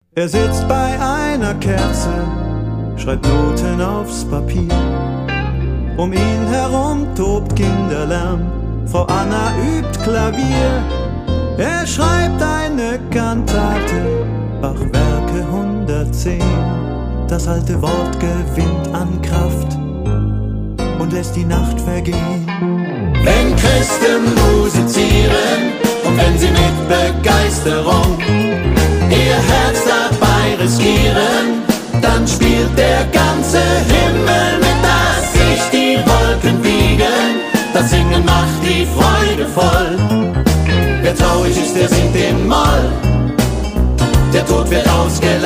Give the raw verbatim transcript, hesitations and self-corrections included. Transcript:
Er sitzt bei einer Kerze, schreibt Noten aufs Papier. Um ihn herum tobt Kinderlärm, Frau Anna übt Klavier. Er schreibt eine Kantate, Bachwerke hundertzehn. Das alte Wort gewinnt an Kraft und lässt die Nacht vergehen. Wenn Christen musizieren und wenn sie mit Begeisterung ihr Herz dabei riskieren, dann spielt der ganze Himmel mit, dass sich die Wolken wiegen. Das Singen macht die Freude voll. Wer traurig ist, der singt in Moll. Der Tod wird ausgelacht.